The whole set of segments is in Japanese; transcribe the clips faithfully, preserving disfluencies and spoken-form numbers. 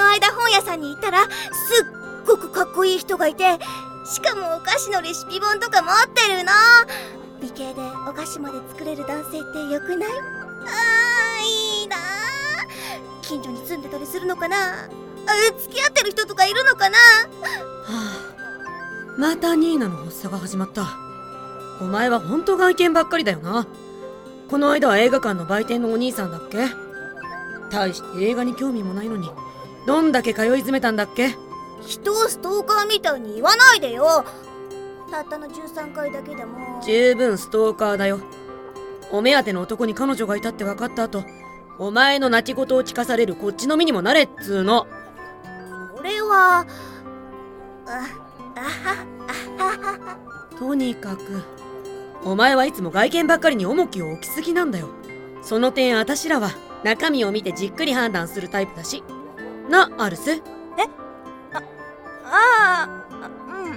の間本屋さんに行ったらすっごくかっこいい人がいて、しかもお菓子のレシピ本とか持ってるの。美形でお菓子まで作れる男性ってよくない？あーいいな。近所に住んでたりするのかな？あ、付き合ってる人とかいるのかな？はあ、またニーナの発作が始まった。お前はほんと外見ばっかりだよな。この間は映画館の売店のお兄さんだっけ？大して映画に興味もないのにどんだけ通い詰めたんだっけ？ 人をストーカーみたいに言わないでよ。たったのじゅうさんかいだけでも十分ストーカーだよ。お目当ての男に彼女がいたって分かった後、お前の泣き言を聞かされるこっちの身にもなれっつーの。 それはああはあはは。 とにかくお前はいつも外見ばっかりに重きを置きすぎなんだよ。その点あたしらは中身を見てじっくり判断するタイプだしな、アルス。 え？あ、ああ、うん、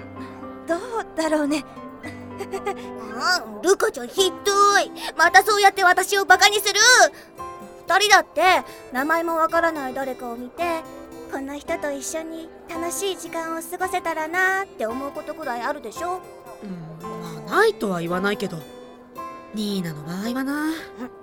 どうだろうね。 うん、ルカちゃんひどい。またそうやって私をバカにする。二人だって名前もわからない誰かを見て、この人と一緒に楽しい時間を過ごせたらなーって思うことくらいあるでしょ。 うん、まあないとは言わないけど、ニーナの場合はな。 まあま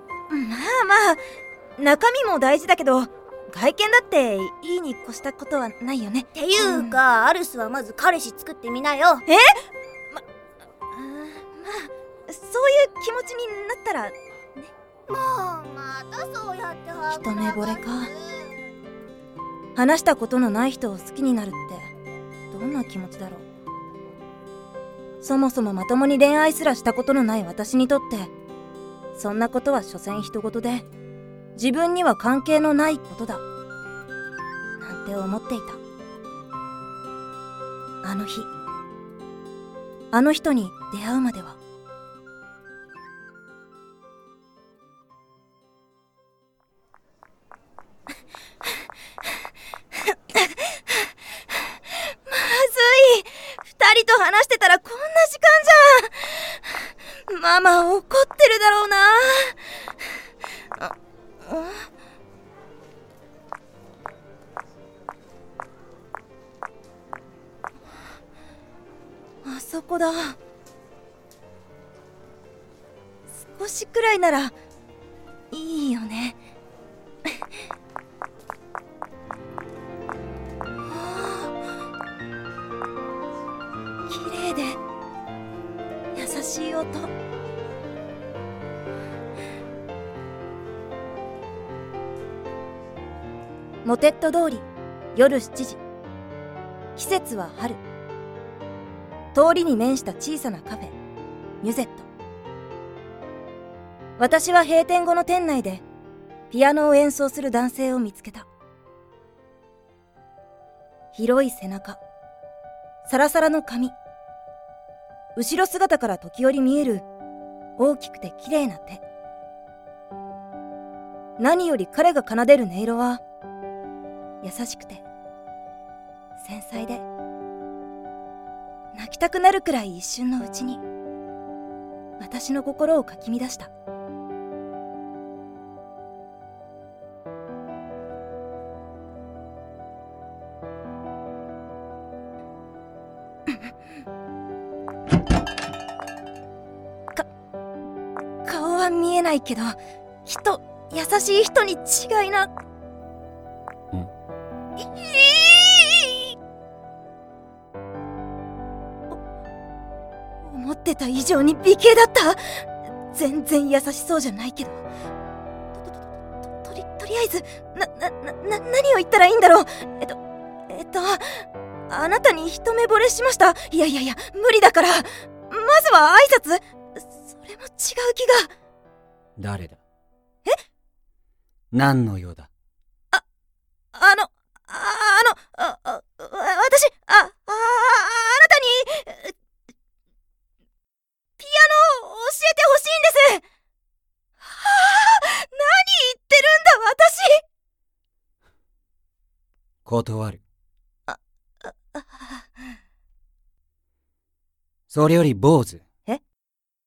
あ中身も大事だけど、外見だっていいに越したことはないよね。 っていうか、うん、アルスはまず彼氏作ってみなよ。 え？ま、あ、まあそういう気持ちになったらね。 もうまたそうやっては一目惚れか。話したことのない人を好きになるってどんな気持ちだろう。そもそもまともに恋愛すらしたことのない私にとって、そんなことは所詮人事で自分には関係のないことだなんて思っていた。あの日あの人に出会うまでは。二人と話してたらこんな時間じゃん。ママ怒ってるだろうな。あ、あそこだ。少しくらいならいいよね。で優しい音。モテット通り夜しちじ。季節は春。通りに面した小さなカフェミュゼット。私は閉店後の店内でピアノを演奏する男性を見つけた。広い背中、サラサラの髪、後ろ姿から時折見える大きくて綺麗な手。何より彼が奏でる音色は優しくて繊細で、泣きたくなるくらい一瞬のうちに私の心をかき乱した。見えないけど、人、優しい人に違いな。ん？お思ってた以上に美形だった。全然優しそうじゃないけど。と、と、と、とり、とりあえず、な、な、な、何を言ったらいいんだろう。えっと、えっと、あなたに一目惚れしました。いやいやいや、無理だから。まずは挨拶。それも違う気が。 誰だ？ え？ 何の用だ？ あ、あの、あ、あの、あ、あ、私、あ、あ、あなたに、ピアノを教えてほしいんです。はあ、何言ってるんだ、私。 断る。 あ、あ、あ、 それより坊主。 え？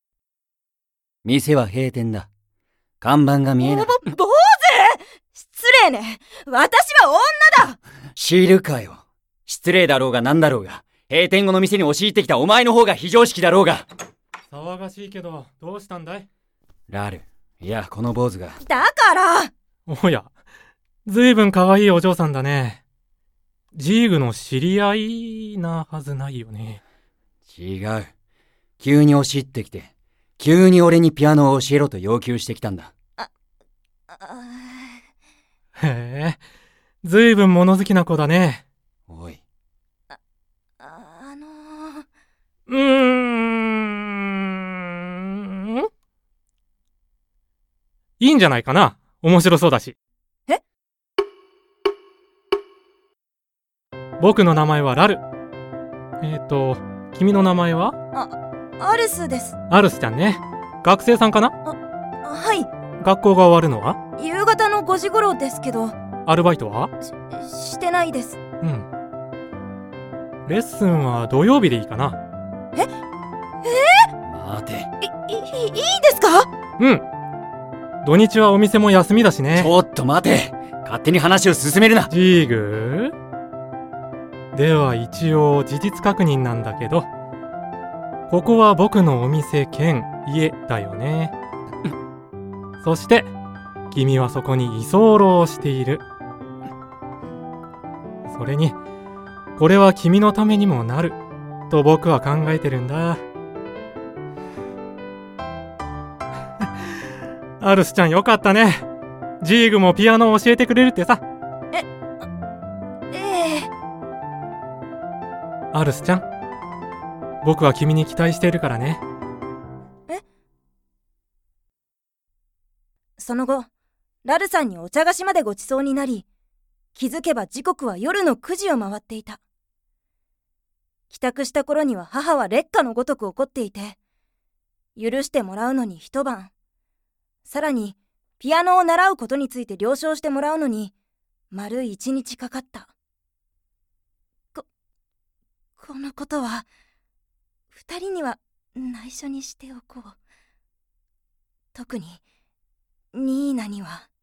店は閉店だ。看板が見えない。 ぼ、坊主！失礼礼ね。私は女だ。 知るかよ。失礼だろうがなんだろうが、閉店後の店に押し入ってきたお前の方が非常識だろうが。 騒がしいけど、どうしたんだい？ ラル、いや、この坊主が。 だからおや、ずいぶん可愛いお嬢さんだね。ジーグの知り合いなはずないよね。 違う。急に押し入ってきて、急に俺にピアノを教えろと要求してきたんだ。 あへえ、ずいぶん物好きな子だね。 おい。 あ、あのー、 うーん。いいんじゃないかな。面白そうだし。 え？ 僕の名前はラル。えっと、君の名前は？ アルスです。 アルスちゃんね。学生さんかな？ はい。 学校が終わるのは？ 夕方のごじ頃ですけど。 アルバイトは？ し、してないです。 うん。レッスンは土曜日でいいかな。 え？え待て。 ー、い、い、いいですか？ うん。土日はお店も休みだしね。 ちょっと待て。勝手に話を進めるな。 ジーグー？では一応事実確認なんだけど、ここは僕のお店兼家だよね。そして君はそこに居候している。それにこれは君のためにもなると僕は考えてるんだ。アルスちゃんよかったね。ジーグもピアノを教えてくれるってさ。 え、ええ。 アルスちゃん、僕は君に期待しているからね。 え？その後、ラルさんにお茶菓子までごちそうになり、気づけば時刻は夜のくじを回っていた。帰宅した頃には母は烈火のごとく怒っていて、許してもらうのに一晩、さらにピアノを習うことについて了承してもらうのに丸一日かかった。こ、このことは二人には内緒にしておこう。特にニーナには。